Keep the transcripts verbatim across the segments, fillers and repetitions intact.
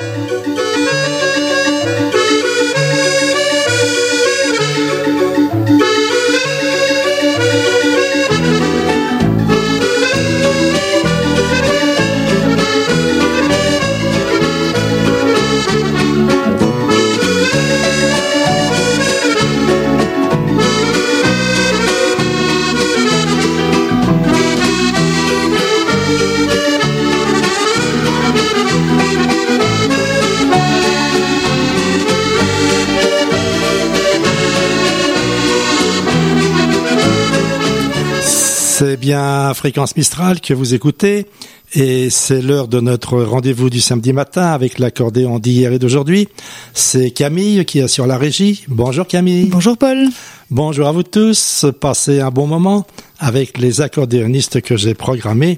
C'est bien Fréquence Mistral que vous écoutez et c'est l'heure de notre rendez-vous du samedi matin avec l'accordéon d'hier et d'aujourd'hui. C'est Camille qui assure la régie. Bonjour Camille. Bonjour Paul. Bonjour à vous tous. Passez un bon moment avec les accordéonistes que j'ai programmés.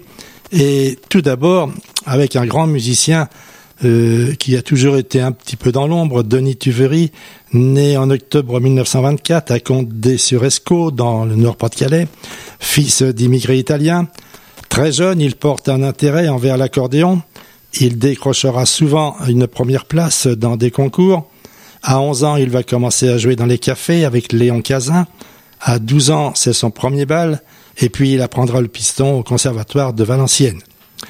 Et tout d'abord avec un grand musicien euh, qui a toujours été un petit peu dans l'ombre, Denis Tuveri, né en octobre mille neuf cent vingt-quatre à Condé-sur-Escaut dans le Nord-Pas-de-Calais. Fils d'immigrés italiens, très jeune, il porte un intérêt envers l'accordéon. Il décrochera souvent une première place dans des concours. À onze ans, il va commencer à jouer dans les cafés avec Léon Cazin. À douze ans, c'est son premier bal. Et puis, il apprendra le piston au conservatoire de Valenciennes.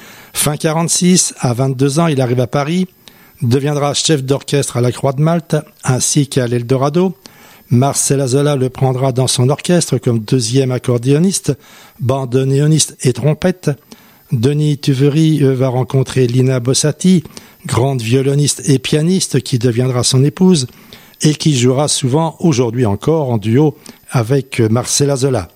Fin quarante-six, à vingt-deux ans, il arrive à Paris, deviendra chef d'orchestre à la Croix de Malte, ainsi qu'à l'Eldorado. Marcel Azola le prendra dans son orchestre comme deuxième accordéoniste, bandoneoniste et trompette. Denis Tuveri va rencontrer Lina Bossati, grande violoniste et pianiste qui deviendra son épouse et qui jouera souvent, aujourd'hui encore, en duo avec Marcel Azola.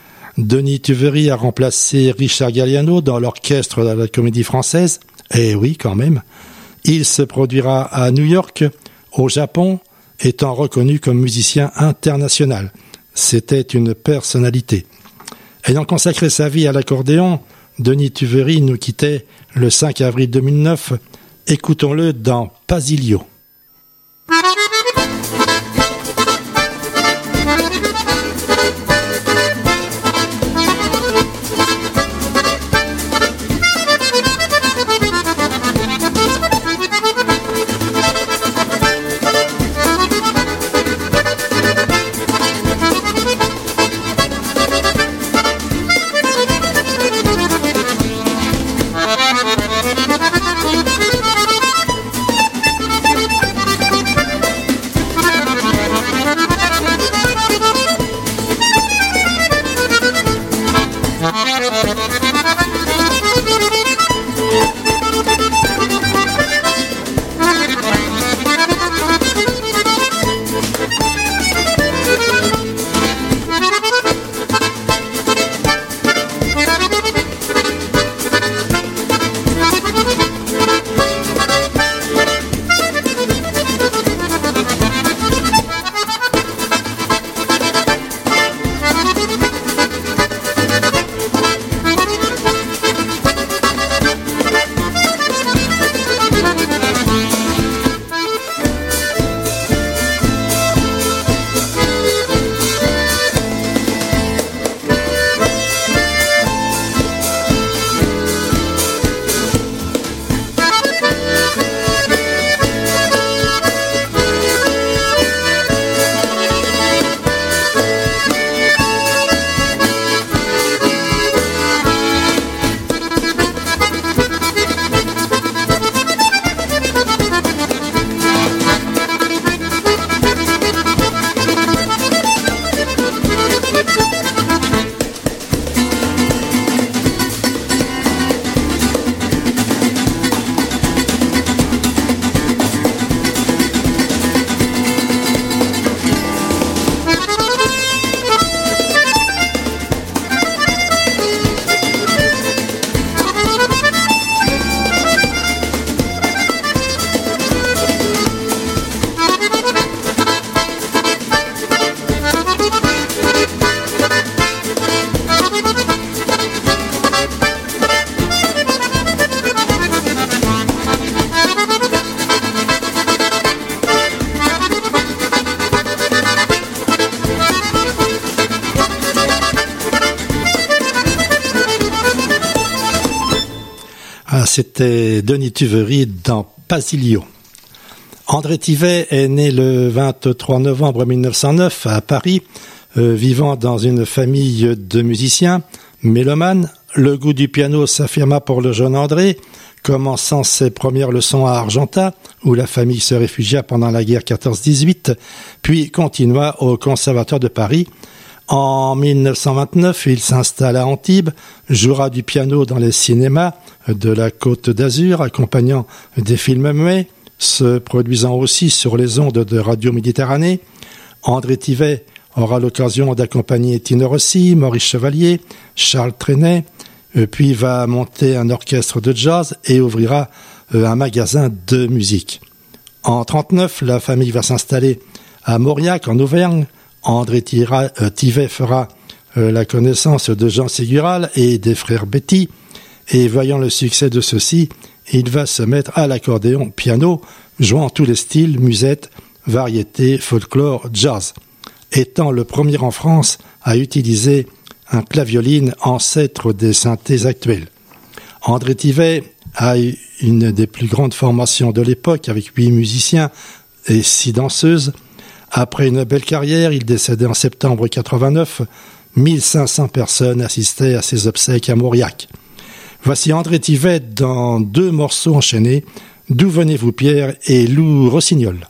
Denis Tuveri a remplacé Richard Galliano dans l'orchestre de la Comédie Française. Eh oui, quand même. Il se produira à New York, au Japon, étant reconnu comme musicien international. C'était une personnalité. Ayant consacré sa vie à l'accordéon, Denis Tuveri nous quittait le cinq avril deux mille neuf. Écoutons-le dans Pasilio. C'était Denis Tuveri dans Pasilio. André Thivet est né le vingt-trois novembre mille neuf cent neuf à Paris, euh, vivant dans une famille de musiciens, mélomanes. Le goût du piano s'affirma pour le jeune André, commençant ses premières leçons à Argentat, où la famille se réfugia pendant la guerre quatorze dix-huit, puis continua au Conservatoire de Paris. En mille neuf cent vingt-neuf, il s'installe à Antibes, jouera du piano dans les cinémas de la Côte d'Azur, accompagnant des films muets, se produisant aussi sur les ondes de Radio Méditerranée. André Thivet aura l'occasion d'accompagner Tino Rossi, Maurice Chevalier, Charles Trenet, puis va monter un orchestre de jazz et ouvrira un magasin de musique. En trente-neuf, la famille va s'installer à Mauriac, en Auvergne. André Thivet fera la connaissance de Jean Ségural et des frères Betty, et voyant le succès de ceux-ci, il va se mettre à l'accordéon piano, jouant tous les styles, musette, variété, folklore, jazz, étant le premier en France à utiliser un clavioline, ancêtre des synthés actuels. André Thivet a eu une des plus grandes formations de l'époque, avec huit musiciens et six danseuses. Après une belle carrière, il décédait en septembre quatre-vingt-neuf. mille cinq cents personnes assistaient à ses obsèques à Mauriac. Voici André Thivet dans deux morceaux enchaînés, D'où venez-vous Pierre et Lou Rossignol.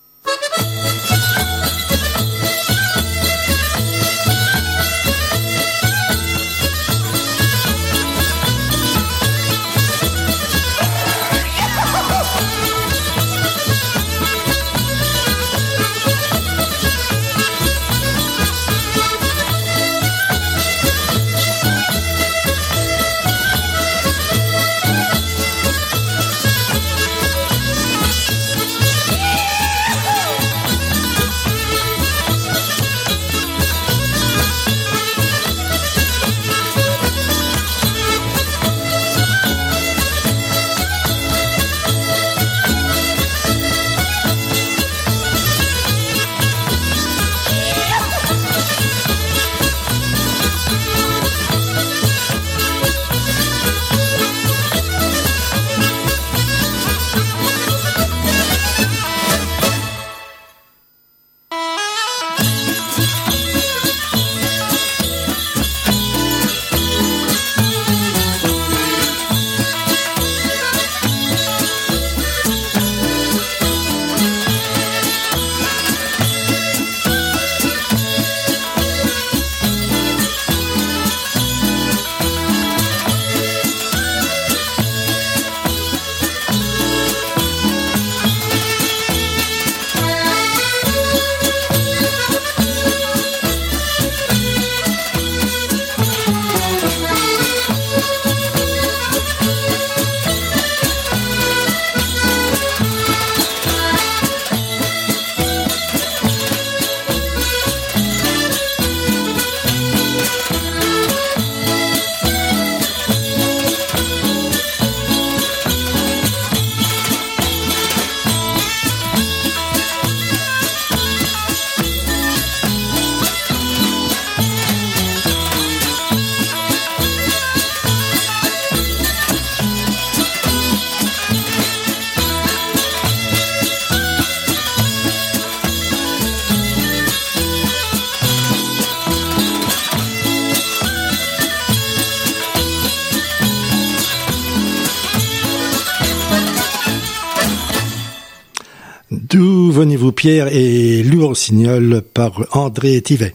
D'où venez-vous Pierre et Lou Rossignol par André Thivet.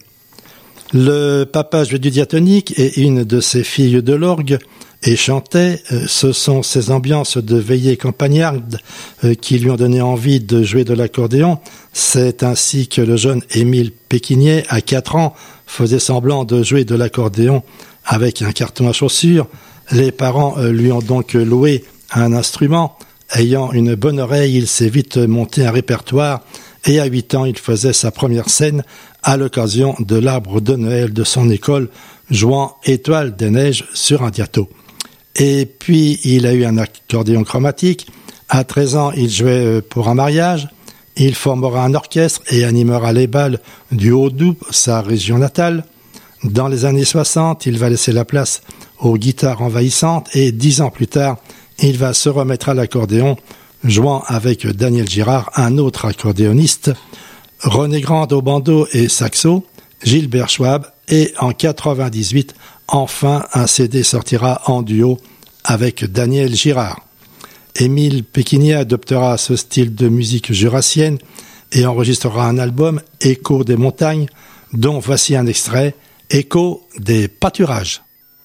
Le papa jouait du diatonique et une de ses filles de l'orgue et chantait. Ce sont ces ambiances de veillée campagnarde qui lui ont donné envie de jouer de l'accordéon. C'est ainsi que le jeune Émile Péquinier, à quatre ans, faisait semblant de jouer de l'accordéon avec un carton à chaussures. Les parents lui ont donc loué un instrument. Ayant une bonne oreille, il s'est vite monté un répertoire et à huit ans, il faisait sa première scène à l'occasion de l'arbre de Noël de son école, jouant Étoile des neiges sur un diato. Et puis, il a eu un accordéon chromatique. À treize ans, il jouait pour un mariage. Il formera un orchestre et animera les bals du Haut-Doubs, sa région natale. Dans les années soixante, il va laisser la place aux guitares envahissantes et dix ans plus tard, il va se remettre à l'accordéon, jouant avec Daniel Girard, un autre accordéoniste, René Grande au bandeau et saxo, Gilbert Schwab, et en quatre-vingt-dix-huit, enfin, un C D sortira en duo avec Daniel Girard. Émile Péquinier adoptera ce style de musique jurassienne et enregistrera un album, Écho des montagnes, dont voici un extrait, Écho des pâturages.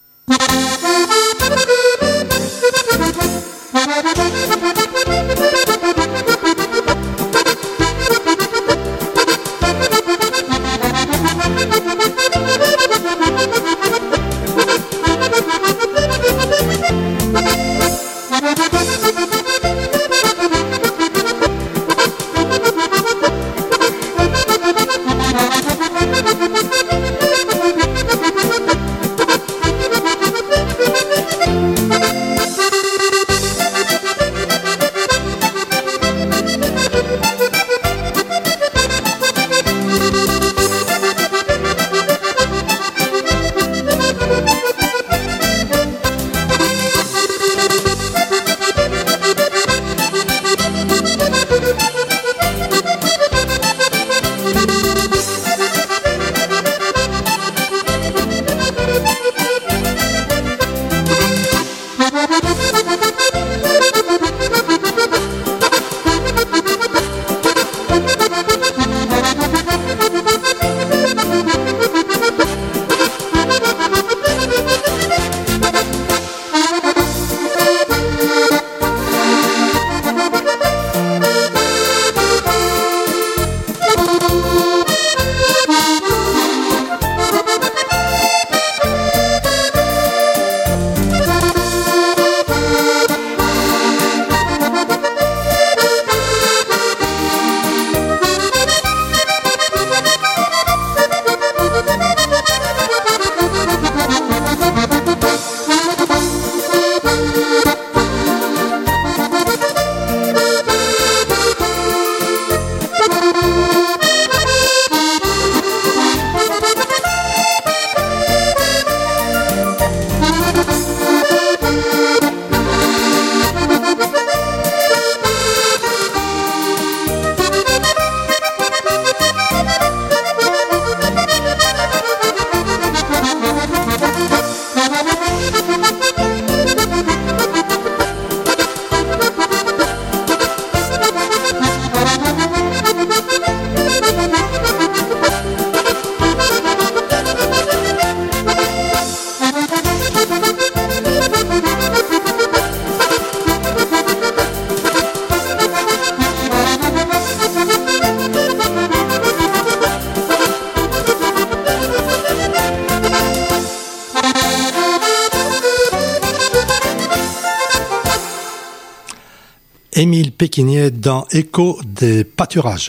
Émile Péquinier dans Écho des pâturages.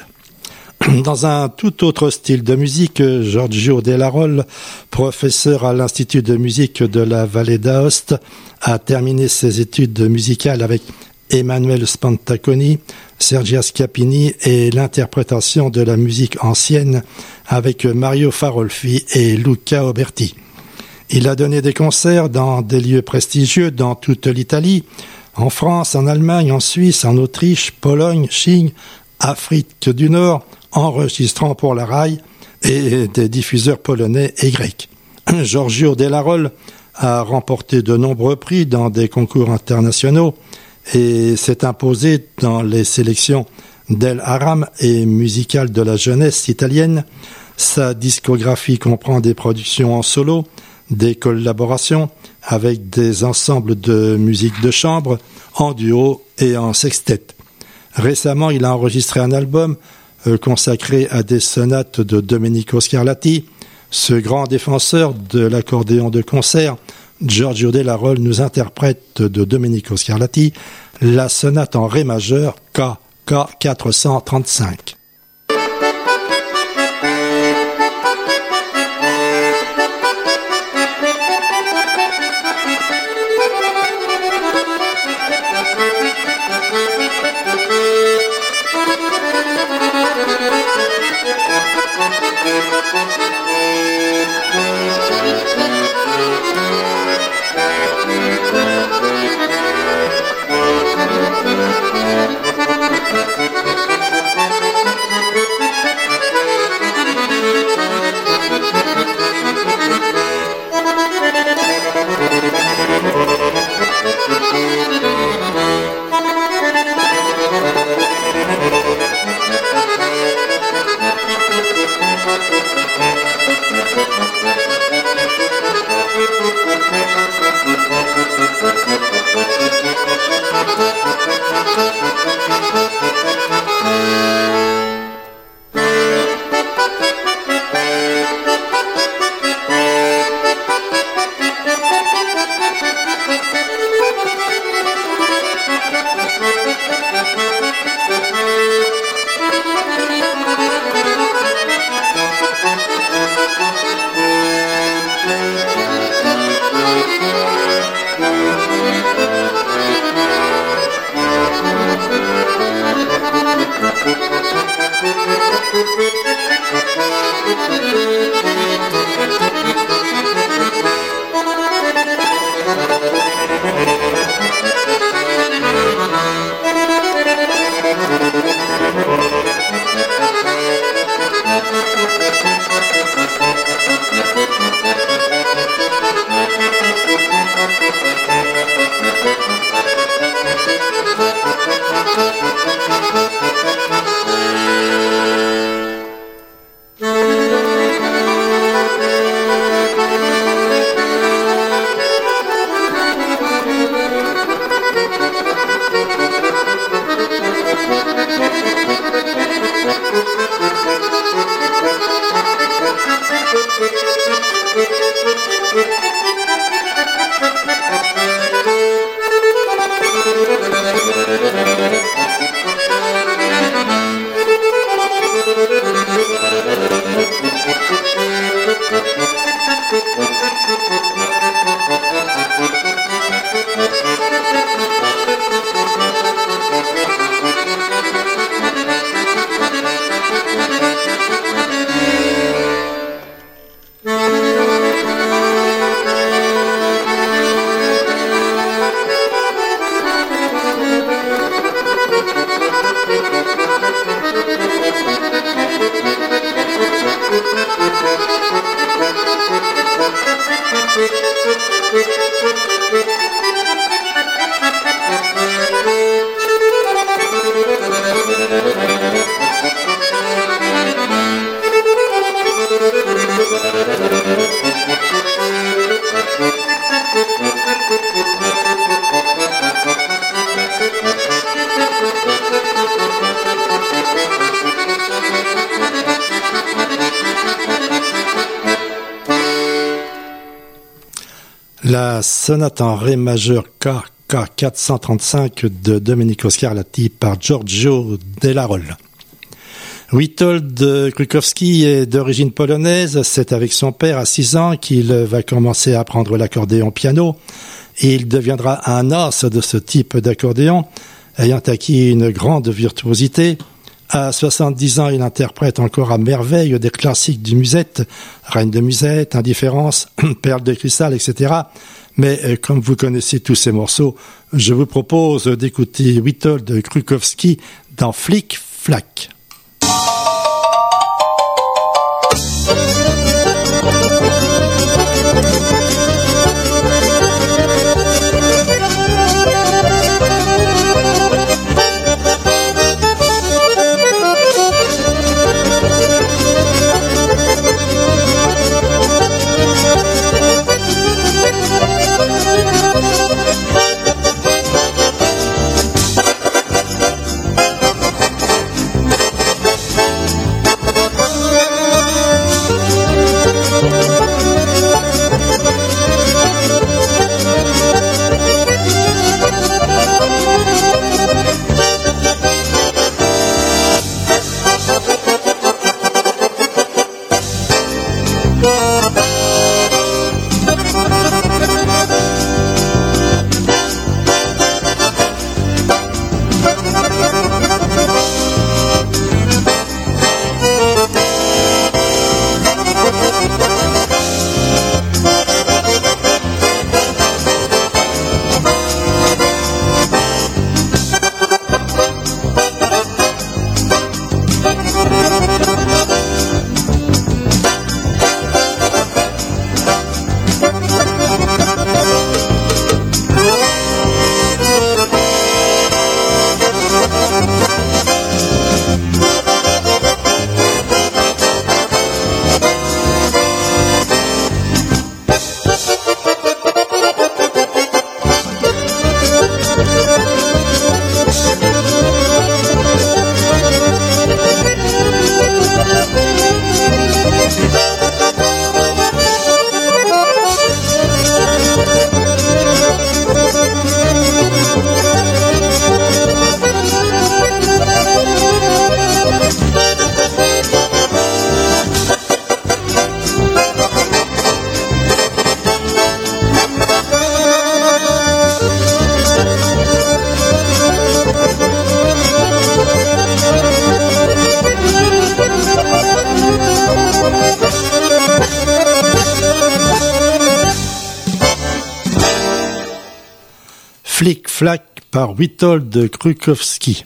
Dans un tout autre style de musique, Giorgio Della-Rolle, professeur à l'Institut de musique de la Vallée d'Aoste, a terminé ses études musicales avec Emanuele Spantaconi, Sergia Schiappini et l'interprétation de la musique ancienne avec Mario Farolfi et Luca Oberti. Il a donné des concerts dans des lieux prestigieux dans toute l'Italie, en France, en Allemagne, en Suisse, en Autriche, Pologne, Chine, Afrique du Nord, enregistrant pour la R A I et des diffuseurs polonais et grecs. Giorgio Della-Rolle a remporté de nombreux prix dans des concours internationaux et s'est imposé dans les sélections d'El Aram et musicales de la jeunesse italienne. Sa discographie comprend des productions en solo, des collaborations avec des ensembles de musique de chambre, en duo et en sextet. Récemment, il a enregistré un album euh, consacré à des sonates de Domenico Scarlatti. Ce grand défenseur de l'accordéon de concert, Giorgio Della-Rolle, nous interprète de Domenico Scarlatti la sonate en ré majeur K, K quatre cent trente-cinq. Thank you. La sonate en ré majeur K K quatre cent trente-cinq de Domenico Scarlatti par Giorgio Della-Rolle. Witold Krukowski est d'origine polonaise. C'est avec son père à six ans qu'il va commencer à apprendre l'accordéon piano. Et il deviendra un as de ce type d'accordéon, ayant acquis une grande virtuosité. À soixante-dix ans, il interprète encore à merveille des classiques du musette, Reine de musette, Indifférence, Perle de cristal, et cetera. Mais euh, comme vous connaissez tous ces morceaux, je vous propose d'écouter Witold Krukowski dans Flic Flac. Flic Flac par Witold Krukowski.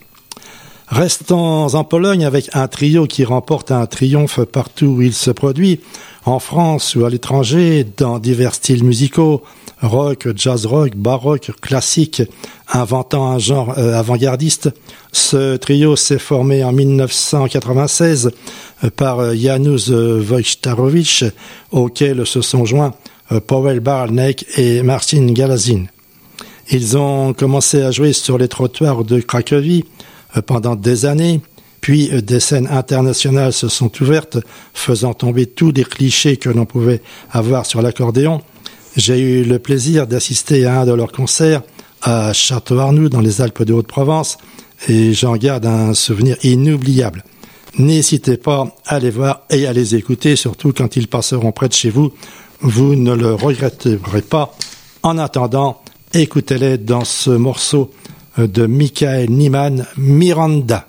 Restons en Pologne avec un trio qui remporte un triomphe partout où il se produit, en France ou à l'étranger, dans divers styles musicaux, rock, jazz rock, baroque, classique, inventant un genre euh, avant-gardiste. Ce trio s'est formé en mille neuf cent quatre-vingt-seize euh, par euh, Janusz Wojciechowicz, auquel se sont joints euh, Paweł Barnek et Marcin Galazin. Ils ont commencé à jouer sur les trottoirs de Cracovie euh, pendant des années, puis euh, des scènes internationales se sont ouvertes, faisant tomber tous les clichés que l'on pouvait avoir sur l'accordéon. J'ai eu le plaisir d'assister à un de leurs concerts à Château-Arnoux, dans les Alpes de Haute-Provence, et j'en garde un souvenir inoubliable. N'hésitez pas à les voir et à les écouter, surtout quand ils passeront près de chez vous. Vous ne le regretterez pas. En attendant, écoutez-les dans ce morceau de Michael Nyman, Miranda.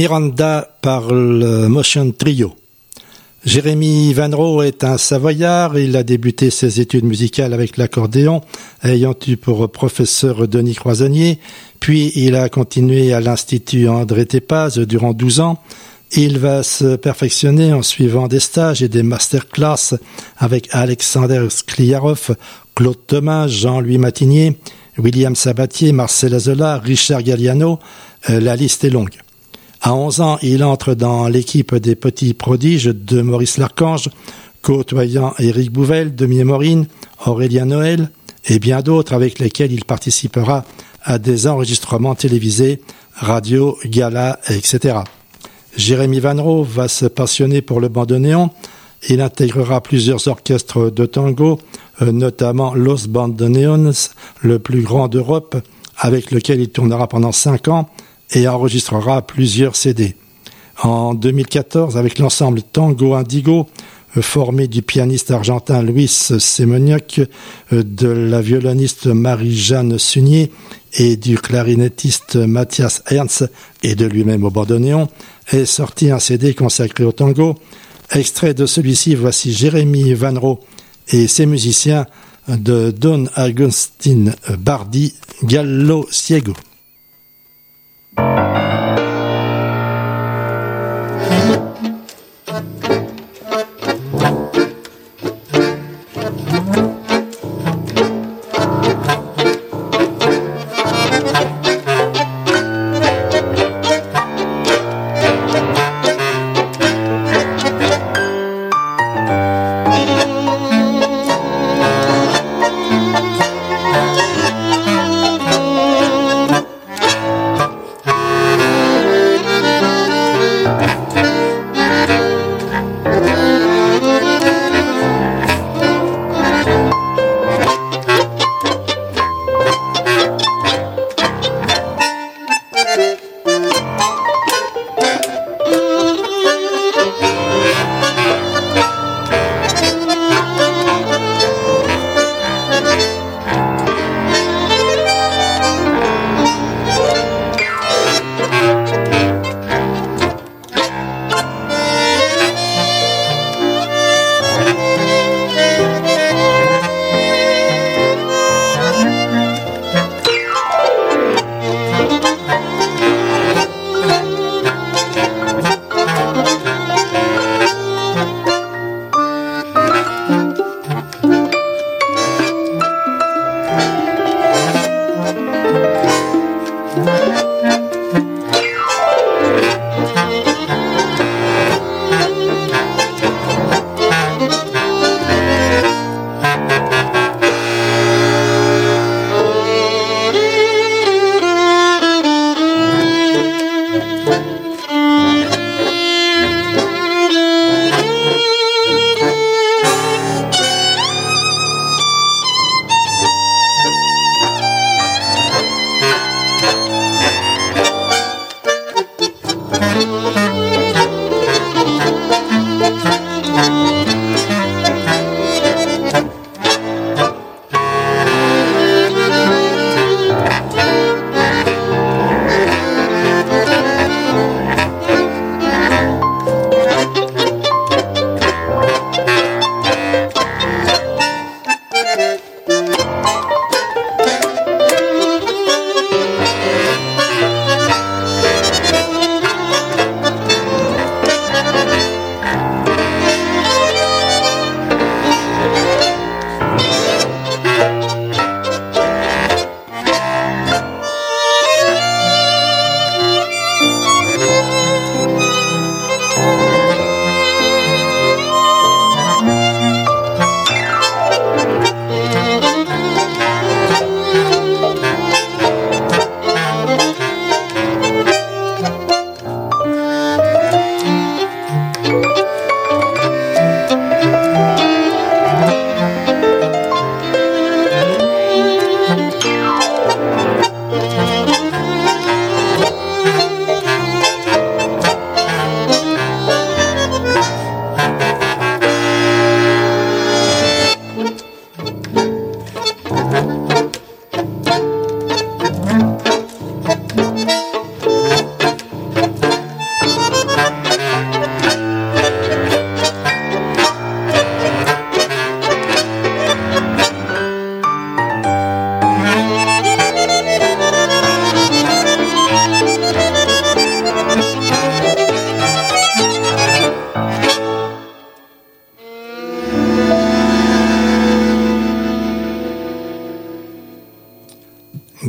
Miranda par le Motion Trio. Jérémy Vanro est un Savoyard. Il a débuté ses études musicales avec l'accordéon, ayant eu pour professeur Denis Croisonnier. Puis il a continué à l'Institut André Tépaz durant douze ans. Il va se perfectionner en suivant des stages et des masterclass avec Alexander Skliarov, Claude Thomas, Jean-Louis Matigné, William Sabatier, Marcel Azola, Richard Galliano. Euh, la liste est longue. À onze ans, il entre dans l'équipe des petits prodiges de Maurice Larchange, côtoyant Éric Bouvel, Demi Maureen, Aurélien Noël et bien d'autres avec lesquels il participera à des enregistrements télévisés, radio, galas, et cetera. Jérémy Vanro va se passionner pour le bandoneon. Il intégrera plusieurs orchestres de tango, notamment Los Bandoneones, le plus grand d'Europe, avec lequel il tournera pendant cinq ans et enregistrera plusieurs C D. En deux mille quatorze, avec l'ensemble Tango Indigo, formé du pianiste argentin Luis Semoniac, de la violoniste Marie-Jeanne Sunier et du clarinettiste Mathias Ernst et de lui-même au bandoneon, est sorti un C D consacré au tango. Extrait de celui-ci, voici Jérémy Vanro et ses musiciens de Don Agustin Bardi, Gallo Ciego.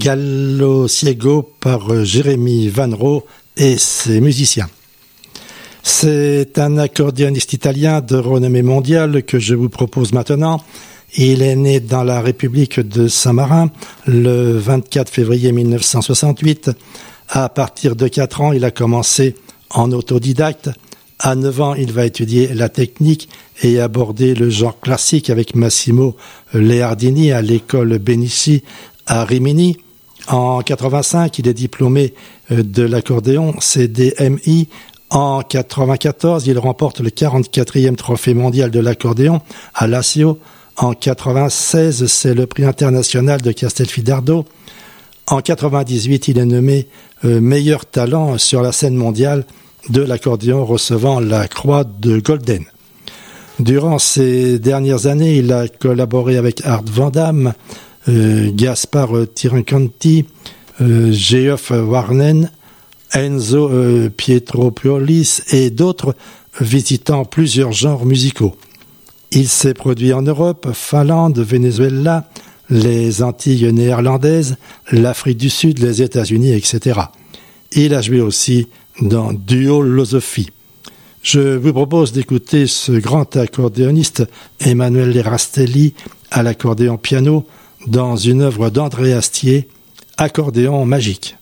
Gallo Ciego par Jérémy Vanro et ses musiciens. C'est un accordéoniste italien de renommée mondiale que je vous propose maintenant. Il est né dans la République de Saint-Marin le vingt-quatre février mille neuf cent soixante-huit. À partir de quatre ans, il a commencé en autodidacte. À neuf ans, il va étudier la technique et aborder le genre classique avec Massimo Leardini à l'école Benici à Rimini. En quatre-vingt-cinq, il est diplômé de l'accordéon C D M I. En quatre-vingt-quatorze, il remporte le quarante-quatrième trophée mondial de l'accordéon à Lazio. En quatre-vingt-seize, c'est le prix international de Castelfidardo. En quatre-vingt-dix-huit, il est nommé euh, meilleur talent sur la scène mondiale de l'accordéon, recevant la croix de Golden. Durant ces dernières années, il a collaboré avec Art Van Damme, euh, Gaspar Tirincanti, euh, Geoff Warnen, Enzo euh, Pietropiolis et d'autres, visitant plusieurs genres musicaux. Il s'est produit en Europe, Finlande, Venezuela, les Antilles néerlandaises, l'Afrique du Sud, les États-Unis, et cetera. Il a joué aussi dans Duolosophie. Je vous propose d'écouter ce grand accordéoniste Emanuele Rastelli à l'accordéon piano dans une œuvre d'André Astier, Accordéon magique.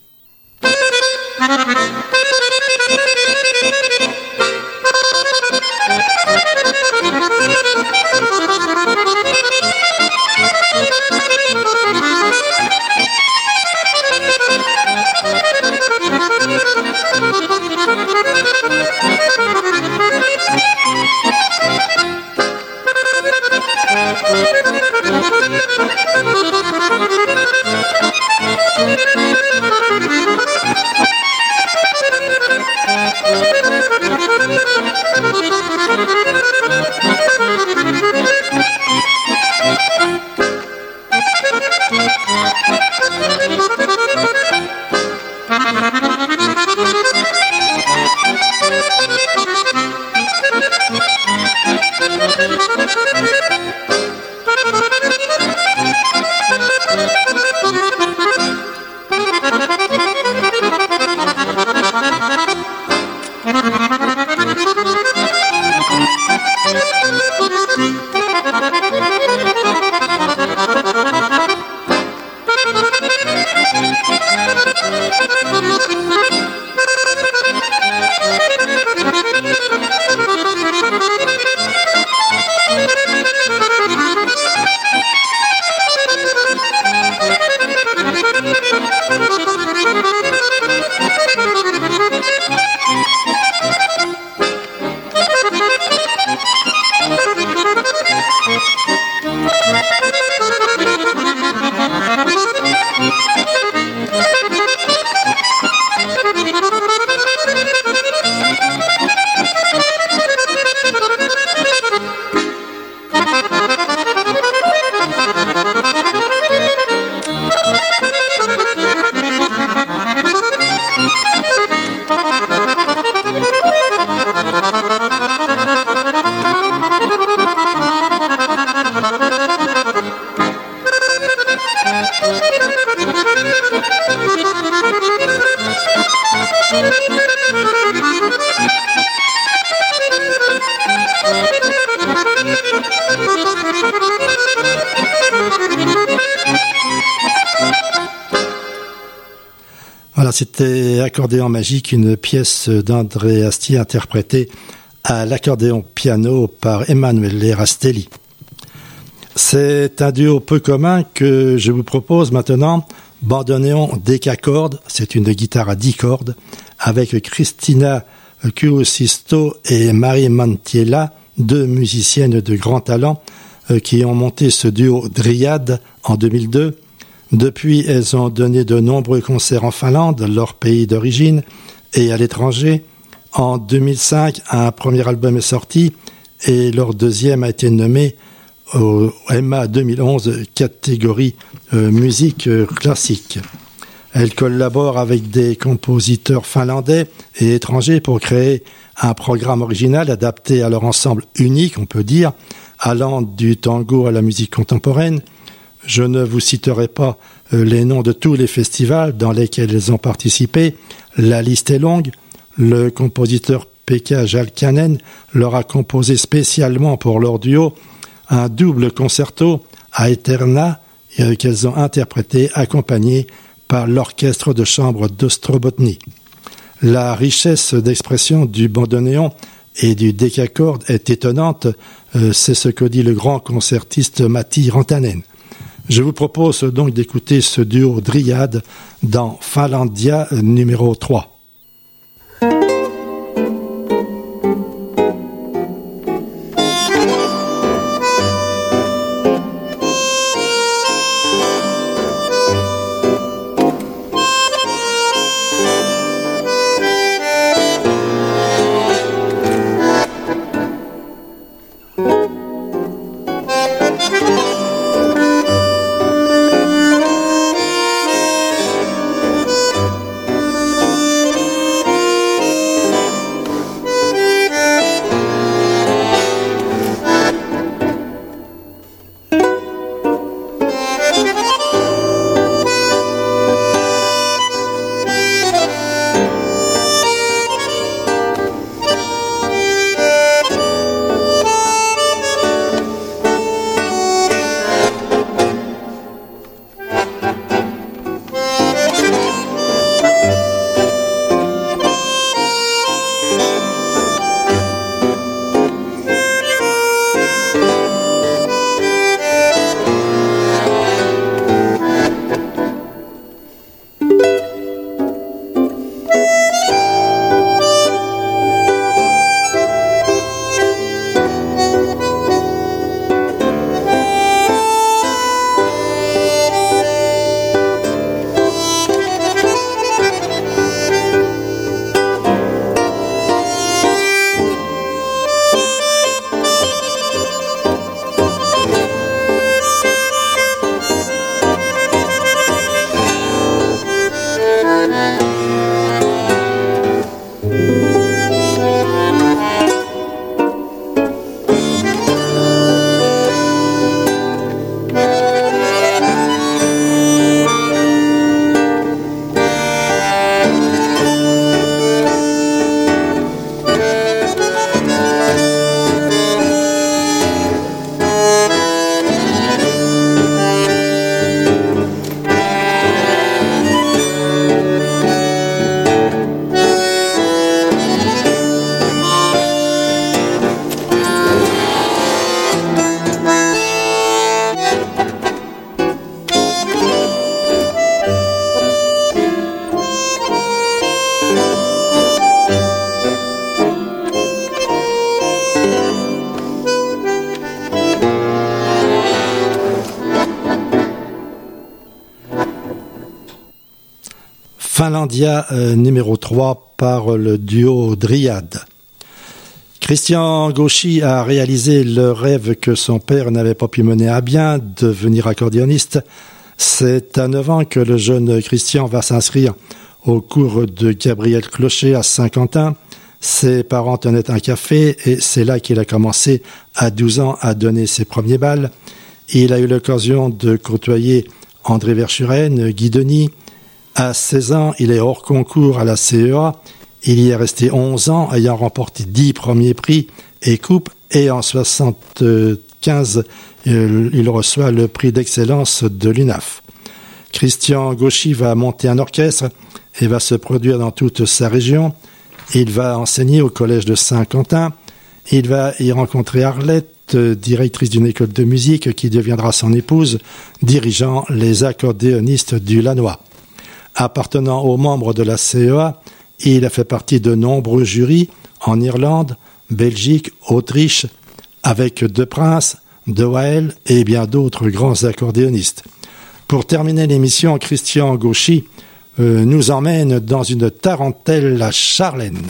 Voilà, c'était Accordéon magique, une pièce d'André Astier interprétée à l'accordéon piano par Emanuele Rastelli. C'est un duo peu commun que je vous propose maintenant, bandoneon décacordes, c'est une guitare à dix cordes, avec Cristina Cusisto et Marie Mantiella, deux musiciennes de grand talent qui ont monté ce duo Dryade en deux mille deux. Depuis, elles ont donné de nombreux concerts en Finlande, leur pays d'origine, et à l'étranger. En deux mille cinq, un premier album est sorti et leur deuxième a été nommé au M A deux mille onze, catégorie euh, musique classique. Elles collaborent avec des compositeurs finlandais et étrangers pour créer un programme original adapté à leur ensemble unique, on peut dire, allant du tango à la musique contemporaine. Je ne vous citerai pas euh, les noms de tous les festivals dans lesquels ils ont participé. La liste est longue. Le compositeur Pekka Jalkanen leur a composé spécialement pour leur duo un double concerto à Eterna euh, qu'elles ont interprété accompagné par l'orchestre de chambre d'Ostrobotny. La richesse d'expression du bandoneon et du décacorde est étonnante, euh, c'est ce que dit le grand concertiste Matti Rantanen. Je vous propose donc d'écouter ce duo Dryade dans Finlandia numéro trois. Finlandia euh, numéro trois par le duo Dryade. Christian Gauchy a réalisé le rêve que son père n'avait pas pu mener à bien, devenir accordéoniste. C'est à neuf ans que le jeune Christian va s'inscrire au cours de Gabriel Clocher à Saint-Quentin. Ses parents tenaient un café et c'est là qu'il a commencé à douze ans à donner ses premiers bals. Il a eu l'occasion de côtoyer André Verschuren, Guy Denis. À seize ans, il est hors concours à la C E A. Il y est resté onze ans, ayant remporté dix premiers prix et coupes. Et en soixante-quinze, il reçoit le prix d'excellence de l'U N A F. Christian Gauchy va monter un orchestre et va se produire dans toute sa région. Il va enseigner au collège de Saint-Quentin. Il va y rencontrer Arlette, directrice d'une école de musique qui deviendra son épouse, dirigeant les accordéonistes du Lannoy. Appartenant aux membres de la C E A, il a fait partie de nombreux jurys en Irlande, Belgique, Autriche, avec De Prince, De Wael et bien d'autres grands accordéonistes. Pour terminer l'émission, Christian Gauchy euh, nous emmène dans une tarentelle à Charlène.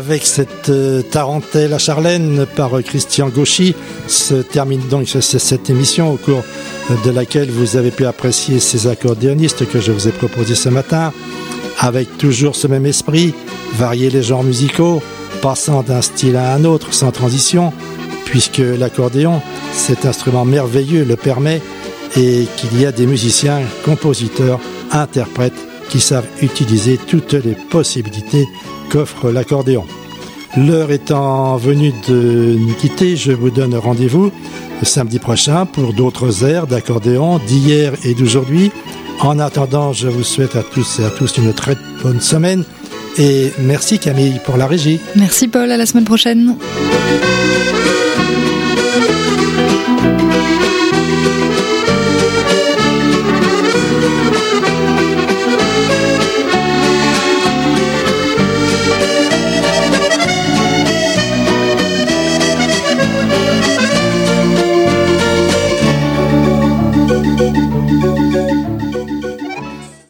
Avec cette euh, tarentelle à Charlène par euh, Christian Gauchy se termine donc cette émission au cours de laquelle vous avez pu apprécier ces accordéonistes que je vous ai proposés ce matin, avec toujours ce même esprit, varier les genres musicaux, passant d'un style à un autre sans transition, puisque l'accordéon, cet instrument merveilleux, le permet, et qu'il y a des musiciens, compositeurs, interprètes qui savent utiliser toutes les possibilités qu'offre l'accordéon. L'heure étant venue de nous quitter, je vous donne rendez-vous le samedi prochain pour d'autres airs d'accordéon d'hier et d'aujourd'hui. En attendant, je vous souhaite à tous et à tous une très bonne semaine et merci Camille pour la régie. Merci Paul, à la semaine prochaine.